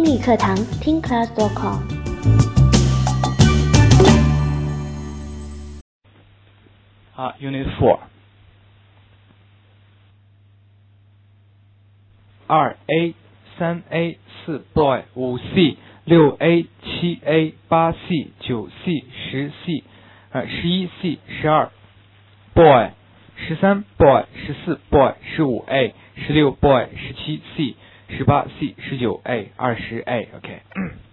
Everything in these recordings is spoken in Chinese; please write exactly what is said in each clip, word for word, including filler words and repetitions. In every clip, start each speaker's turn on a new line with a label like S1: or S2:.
S1: 语课堂听 class dot com。
S2: 好 ，Unit Four。二 A、三 A、四 Boy、五 C、六 A、七 A、八 C、九 C、十 C、呃十一 C、十二 Boy、十三 Boy、十四 Boy、十五 A、十六 Boy、十七 C、十八 C、十九 A、二十 A。OK。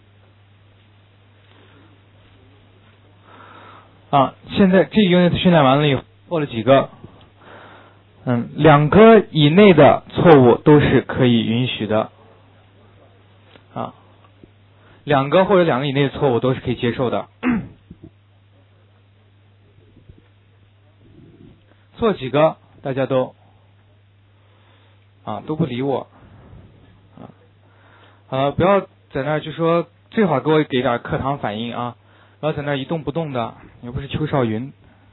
S2: 啊，现在这个 unit 训练完了以后，做了几个。嗯，两个以内的错误都是可以允许的啊，两个或者两个以内的错误都是可以接受的。做几个大家都啊都不理我啊，呃不要在那儿就说最好给我给点课堂反应啊，然后在那儿一动不动的，又不是邱少云。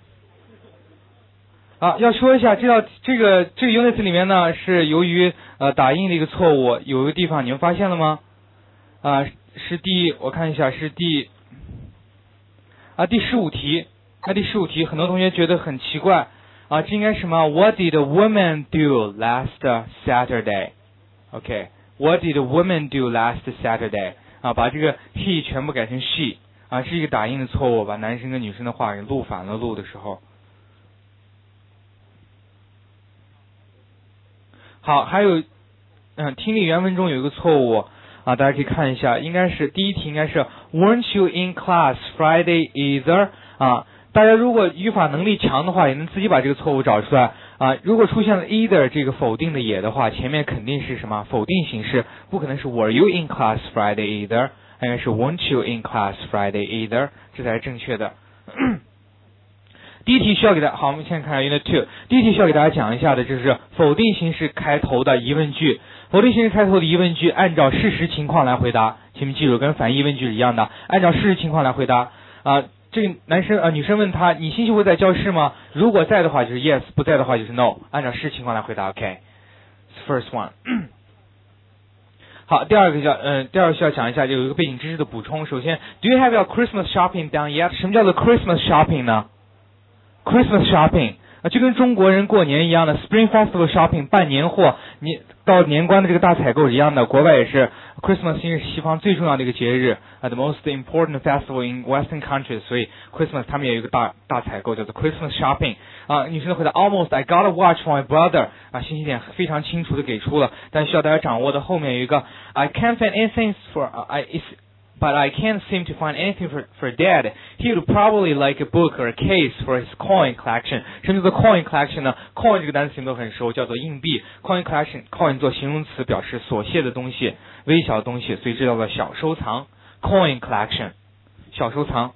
S2: 啊，要说一下，这道这个这个 unit 里面呢，是由于呃打印的一个错误，有一个地方你们发现了吗？啊，是第我看一下是第啊第十五题，那、啊、第十五题很多同学觉得很奇怪啊，这应该是什么 ？What did women do last Saturday？OK，What、okay, did women do last Saturday？ 啊，把这个 he 全部改成 she 啊，是一个打印的错误，把男生跟女生的话给录反了，录的时候。好，还有，嗯，听力原文中有一个错误啊，大家可以看一下，应该是第一题应该是 Weren't you in class Friday either？ 啊，大家如果语法能力强的话，也能自己把这个错误找出来啊。如果出现了 either 这个否定的也的话，前面肯定是什么否定形式，不可能是 Were you in class Friday either？ 应该是 Weren't you in class Friday either？ 这才是正确的。第一题需要给大家，好，我们现在看 Unit Two。第一题需要给大家讲一下的，就是否定形式开头的疑问句。否定形式开头的疑问句，按照事实情况来回答，请们记住，跟反义疑问句是一样的，按照事实情况来回答。啊，这个男生啊、呃，女生问他，你星期五在教室吗？如果在的话就是 yes， 不在的话就是 no， 按照事实情况来回答。OK。First one 好，第二个叫嗯、呃，第二个需要讲一下，就有一个背景知识的补充。首先 ，Do you have your Christmas shopping done yet？ 什么叫做 Christmas shopping 呢？Christmas shopping 啊，就跟中国人过年一样的 Spring Festival shopping 办年货，你到年关的这个大采购是一样的。国外也是 Christmas 是西方最重要的一个节日啊 ，the most important festival in Western countries， 所以 Christmas 他们也有一个大大采购叫做 Christmas shopping 啊。女生的回答 Almost I got a watch for my brother 啊，信息点非常清楚的给出了，但需要大家掌握的后面有一个 I can't find anything for I is。But I can't seem to find anything for, for Dad. He would probably like a book or a case for his coin collection. 什么叫做 coin collection 呢 ？coin 这个单词你们都很熟，叫做硬币。coin collection coin 做形容词表示琐屑的东西、微小的东西，所以这叫做小收藏。coin collection 小收藏。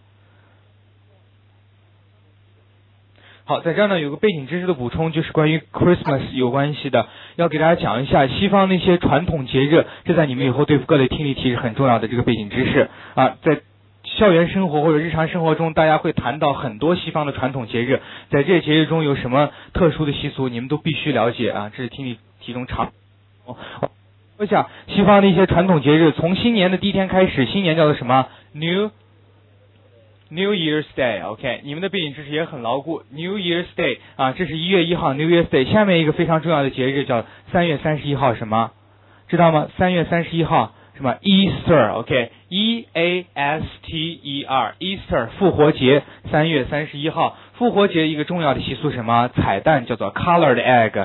S2: 好，在这儿呢有个背景知识的补充，就是关于 Christmas 有关系的，要给大家讲一下西方那些传统节日，这在你们以后对付各类听力题是很重要的这个背景知识啊。在校园生活或者日常生活中，大家会谈到很多西方的传统节日，在这些节日中有什么特殊的习俗，你们都必须了解啊。这是听力题中常。说一下西方的一些传统节日，从新年的第一天开始，新年叫做什么 ？New New Year's Day，OK， 你们的背景知识也很牢固。New Year's Day 啊，这是一月一号 New Year's Day。下面一个非常重要的节日叫三月三十一号，什么？知道吗？三月三十一号什么 ？Easter，OK，E A S T E R，Easter 复活节，三月三十一号。复活节一个重要的习俗什么？彩蛋叫做 Colored Egg。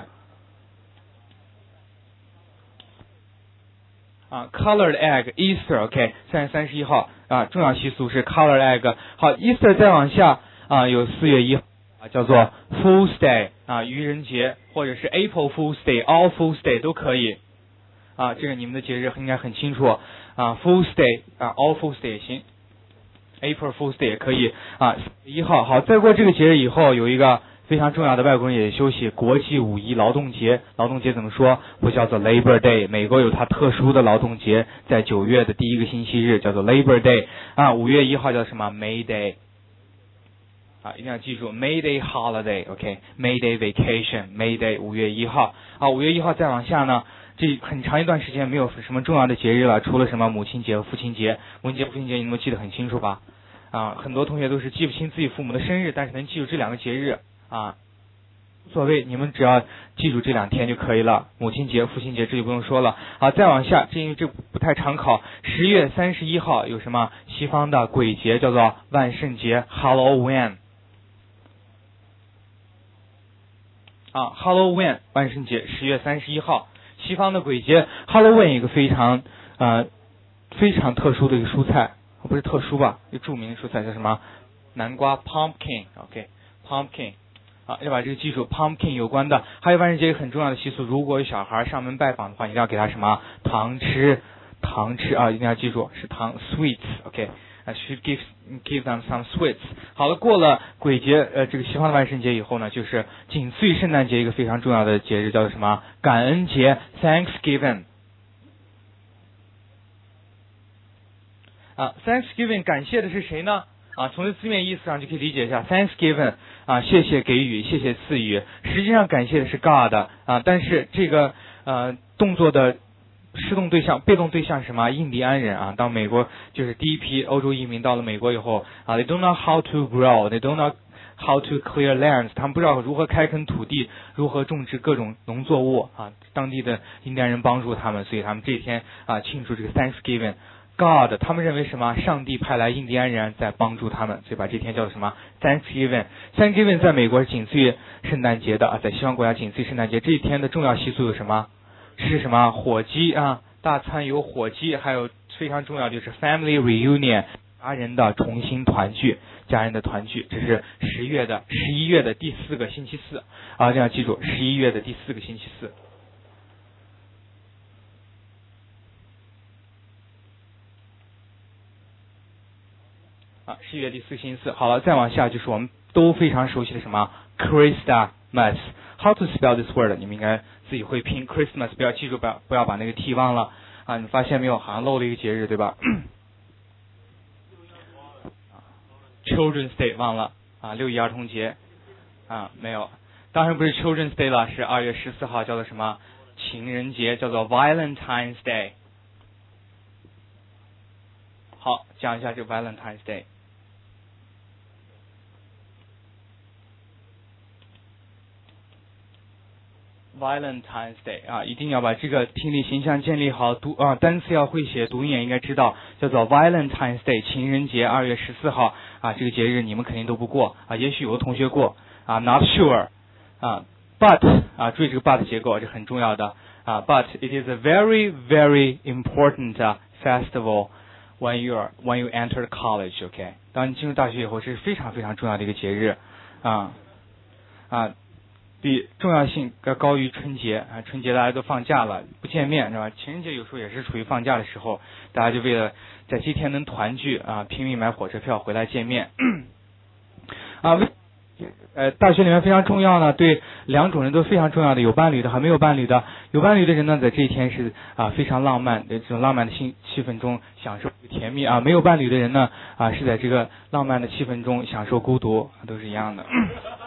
S2: 啊 ，Colored Egg Easter，OK， 三月三十一号啊，重要习俗是 Colored Egg。好 ，Easter 再往下啊，有四月一号啊，叫做 Fool's Day 啊，愚人节，或者是 April Fool's Day、All Fool's Day 都可以啊。这个你们的节日应该很清楚啊 ，Fool's Day 啊 ，All Fool's Day 也行 ，April Fool's Day 也可以啊。一号好，再过这个节日以后，有一个非常重要的外国人也休息，国际五一劳动节。劳动节怎么说？不叫做 Labor Day。美国有它特殊的劳动节，在九月的第一个星期日叫做 Labor Day 啊。五月一号叫什么 ？May Day 啊，一定要记住 May Day Holiday，OK，May Day Vacation，May Day 五月一号啊。五月一号再往下呢， 这很长一段时间没有什么重要的节日了，除了什么母亲节和父亲节。母亲节、父亲节你们记得很清楚吧？啊，很多同学都是记不清自己父母的生日，但是能记住这两个节日啊，无所谓，你们只要记住这两天就可以了。母亲节、父亲节这就不用说了。好，再往下，这因为这不太常考。十月三十一号有什么西方的鬼节，叫做万圣节 Halloween。啊 ，Halloween 万圣节，十月三十一号，西方的鬼节 Halloween 一个非常呃非常特殊的一个蔬菜，不是特殊吧，一个著名的蔬菜叫什么？南瓜 pumpkin，OK，pumpkin，、okay, 啊，要把这个记住 ，pumpkin 有关的。还有万圣节很重要的习俗，如果有小孩上门拜访的话，一定要给他什么糖吃，糖吃啊，一定要记住是糖 sweets，OK。I should give give them some sweets。好了，过了鬼节，呃，这个西方的万圣节以后呢，就是仅次于圣诞节一个非常重要的节日，叫做什么？感恩节 ，Thanksgiving。啊 ，Thanksgiving 感谢的是谁呢？啊，从这字面意思上就可以理解一下 ，Thanksgiving 啊，谢谢给予，谢谢赐予。实际上感谢的是 God 啊，但是这个呃动作的施动对象、被动对象是什么？印第安人啊，到美国就是第一批欧洲移民到了美国以后啊 ，they don't know how to grow, they don't know how to clear lands， 他们不知道如何开垦土地，如何种植各种农作物啊。当地的印第安人帮助他们，所以他们这一天啊庆祝这个 Thanksgiving。God， 他们认为什么？上帝派来印第安人在帮助他们，所以把这天叫做什么 ？Thanksgiving。Thanksgiving 在美国是仅次于圣诞节的啊，在西方国家仅次于圣诞节。这一天的重要习俗有什么？是什么？火鸡啊，大餐有火鸡，还有非常重要就是 family reunion， 家人的重新团聚，家人的团聚，这是十月的十一月的第四个星期四啊，这样记住，十一月的第四个星期四。啊，十一月第四个星期四。好了，再往下就是我们都非常熟悉的什么 Christmas。How to spell this word？ 你们应该自己会拼 Christmas， 不要记住，不要不要把那个 T 忘了啊！你发现没有？好像漏了一个节日，对吧？Children's Day 忘了啊，六一儿童节啊，没有，当然不是 Children's Day 了，是二月十四号，叫做什么？情人节，叫做 Valentine's Day。好，讲一下这个 Valentine's Day。Valentine's Day 啊，一定要把这个听力形象建立好，读啊单词要会写，读音也应该知道，叫做 Valentine's Day， 情人节，二月十四号啊，这个节日你们肯定都不过啊，也许有的同学过啊 ，Not sure 啊 ，But 啊，注意这个 but 结构，这很重要的啊 ，But it is a very very important festival when you are when you enter college，OK， 当你进入大学以后，这是非常非常重要的一个节日啊啊。比重要性要高于春节啊！春节大家都放假了，不见面是吧？情人节有时候也是处于放假的时候，大家就为了在这天能团聚啊，拼命买火车票回来见面啊。呃，大学里面非常重要呢，对两种人都非常重要的，有伴侣的和没有伴侣的。有伴侣的人呢，在这一天是啊非常浪漫的这种浪漫的气气氛中享受甜蜜啊；没有伴侣的人呢啊是在这个浪漫的气氛中享受孤独，都是一样的。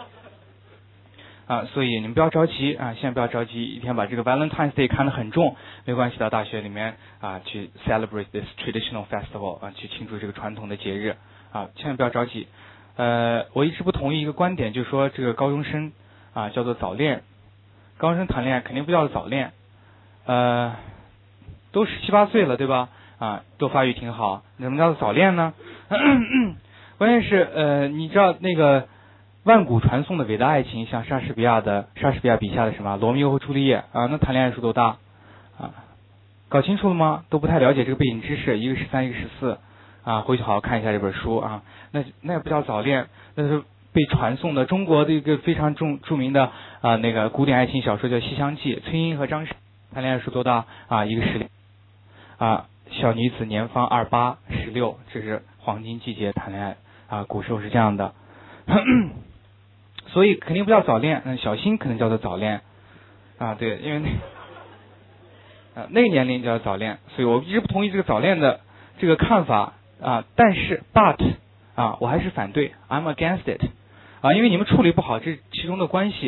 S2: 啊，所以你们不要着急啊，现在不要着急，一天把这个 Valentine's Day 看得很重，没关系，到大学里面啊去 celebrate this traditional festival 啊，去庆祝这个传统的节日啊，千万不要着急。呃，我一直不同意一个观点，就是说这个高中生啊叫做早恋，高中生谈恋爱肯定不叫做早恋，呃，都十七八岁了对吧？啊，都发育挺好，怎么叫做早恋呢？关键是呃，你知道那个。万古传颂的伟大爱情，像莎士比亚的莎士比亚笔下的什么罗密欧和朱丽叶啊，那谈恋爱数多大啊？搞清楚了吗？都不太了解这个背景知识，一个十三，一个十四啊，回去好好看一下这本书啊。那那也不叫早恋，那是被传颂的中国的一个非常著著名的啊那个古典爱情小说叫《西厢记》，崔莺和张氏谈恋爱数多大啊？一个十六啊，小女子年方二八十六，这是黄金季节谈恋爱啊，古时候是这样的。所以肯定不叫早恋，嗯，小新可能叫做早恋，啊，对，因为那，啊，那个年龄叫早恋，所以我一直不同意这个早恋的这个看法啊，但是 but 啊，我还是反对 ，I'm against it，啊，因为你们处理不好这其中的关系，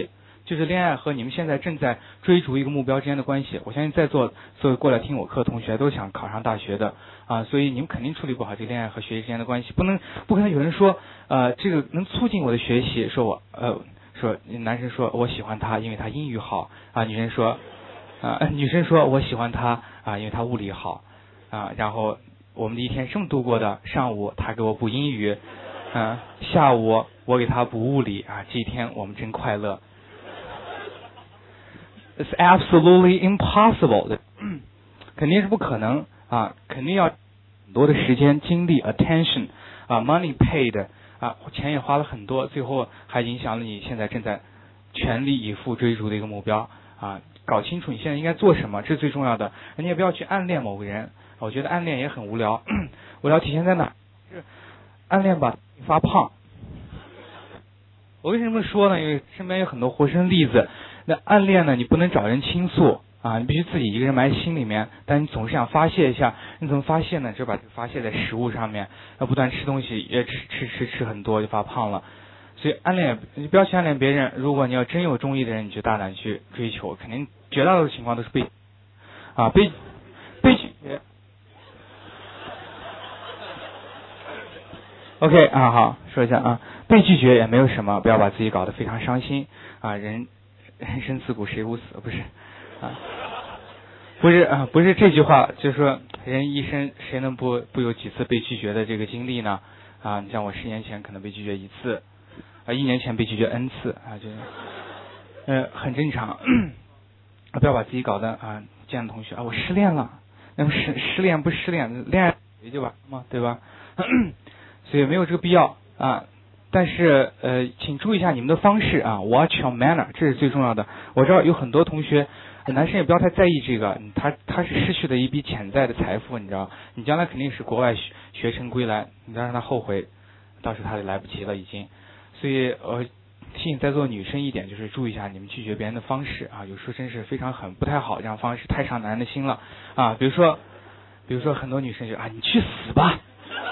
S3: 就是恋爱和你们现在正在追逐一个目标之间的关系。我相信在座所有过来听我课的同学都想考上大学的啊，所以你们肯定处理不好这个恋爱和学习之间的关系。不能不可能有人说呃这个能促进我的学习，说我呃说男生说我喜欢他因为他英语好啊，女生说啊女生说我喜欢他啊因为他物理好啊，然后我们的一天这么度过的，上午他给我补英语，嗯、啊，下午我给他补物理啊，这一天我们真快乐。It's absolutely impossible， 肯定是不可能啊，肯定要很多的时间、精力、attention 啊 ，money paid 啊，钱也花了很多，最后还影响了你现在正在全力以赴追逐的一个目标啊。搞清楚你现在应该做什么，这是最重要的。你也不要去暗恋某个人，我觉得暗恋也很无聊。无聊体现在哪？是暗恋吧发胖。我为什么说呢？因为身边有很多活生例子。那暗恋呢，你不能找人倾诉啊，你必须自己一个人埋心里面。但你总是想发泄一下，你怎么发泄呢？就把这个发泄在食物上面，要不断吃东西，也吃吃吃吃很多就发胖了。所以暗恋，你不要去暗恋别人。如果你要真有中意的人，你就大胆去追求，肯定绝大多数情况都是被啊被被拒绝。OK 啊，好，说一下啊，被拒绝也没有什么，不要把自己搞得非常伤心啊。人人生自古谁无死，不是啊，不是啊，不是这句话，就是说人一生谁能不不有几次被拒绝的这个经历呢？啊，你像我十年前可能被拒绝一次，啊，一年前被拒绝 n 次啊，就是呃很正常。不要把自己搞得啊，这样的同学啊，我失恋了，那么失失恋不失恋，恋爱也就完了嘛，对吧？所以没有这个必要啊。但是呃，请注意一下你们的方式啊 ，watch your manner， 这是最重要的。我知道有很多同学，男生也不要太在意这个，他他是失去了一笔潜在的财富，你知道，你将来肯定是国外学学成归来，你要让他后悔，到时他就来不及了已经。所以呃，提醒在座女生一点，就是注意一下你们拒绝别人的方式啊，有时候真是非常狠，不太好，这样方式太伤男人的心了啊。比如说，比如说很多女生就啊，你去死吧。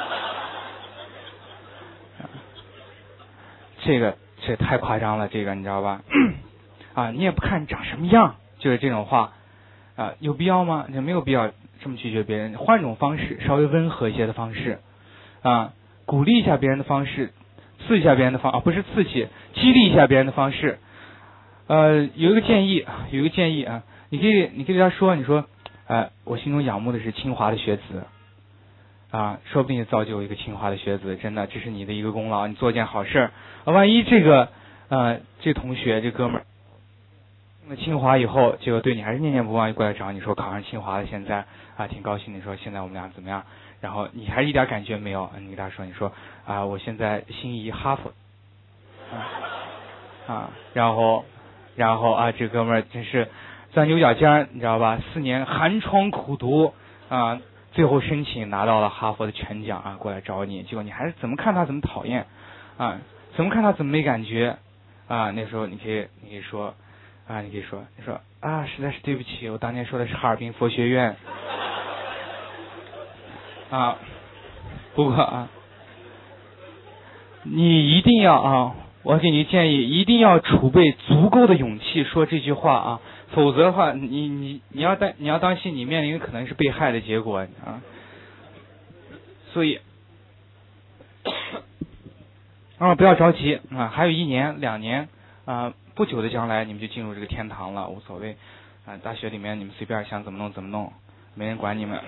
S3: 这个这太夸张了，这个你知道吧？啊，你也不看你长什么样，就是这种话啊，有必要吗？你没有必要这么拒绝别人，换一种方式，稍微温和一些的方式啊，鼓励一下别人的方式，刺激一下别人的方啊，不是刺激，激励一下别人的方式。呃，有一个建议，有一个建议啊，你可以你可以对他说，你说，呃，我心中仰慕的是清华的学子。啊，说不定造就一个清华的学子，真的，这是你的一个功劳，你做件好事儿。啊，万一这个呃这同学这哥们儿进了清华以后，结果对你还是念念不忘，就过来找你说考上清华了，现在啊挺高兴，你说现在我们俩怎么样？然后你还是一点感觉没有，你跟他说，你说啊我现在心仪哈佛，啊，啊然后然后啊这哥们儿真是钻牛角尖，你知道吧？四年寒窗苦读啊。最后申请拿到了哈佛的全奖啊，过来找你，结果你还是怎么看他怎么讨厌啊，怎么看他怎么没感觉啊。那时候你可以你可以说啊，你可以说你说啊，实在是对不起，我当年说的是哈尔滨佛学院啊。不过啊，你一定要啊，我给你建议，一定要储备足够的勇气说这句话啊。否则的话，你你你要担你要当心，你面临的可能是被害的结果啊。所以啊，不要着急啊，还有一年两年啊，不久的将来你们就进入这个天堂了，无所谓啊。大学里面你们随便想怎么弄怎么弄，没人管你们。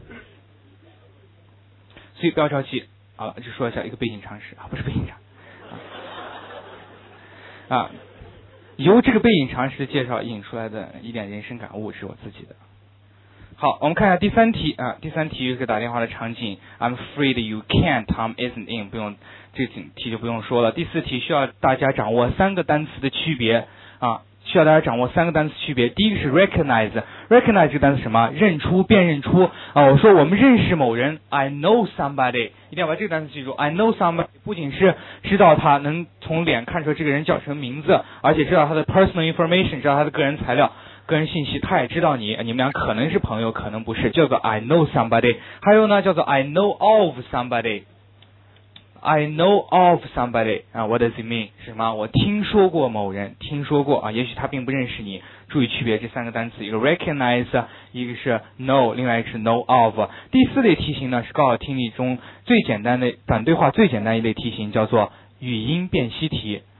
S3: 所以不要着急啊，就说一下一个背景常识啊，不是背景常识啊。由这个背景常识的介绍引出来的一点人生感悟是我自己的。好，我们看一下第三题啊，第三题是打电话的场景 ，I'm afraid you can't, Tom isn't in， 不用这题就不用说了。第四题需要大家掌握三个单词的区别啊，需要大家掌握三个单词区别。第一个是 recognize，recognize 这个单词什么？认出、辨认出啊。我说我们认识某人 ，I know somebody， 一定要把这个单词记住。I know somebody 不仅是知道他能从脸看出这个人叫什么名字，而且知道他的 personal information， 知道他的个人材料、个人信息，他也知道你，你们俩可能是朋友，可能不是，叫做 I know somebody。还有呢，叫做 I know of somebody。 I know of somebody 啊 ，What does it mean？ 是什么？我听说过某人，听说过啊，也许他并不认识你。注意区别这三个单词，一个 recognize， 一个是 know， 另外一个是 know of。第四类题型呢是高考听力中最简单的反对话最简单一类题型，叫做语音辨析题。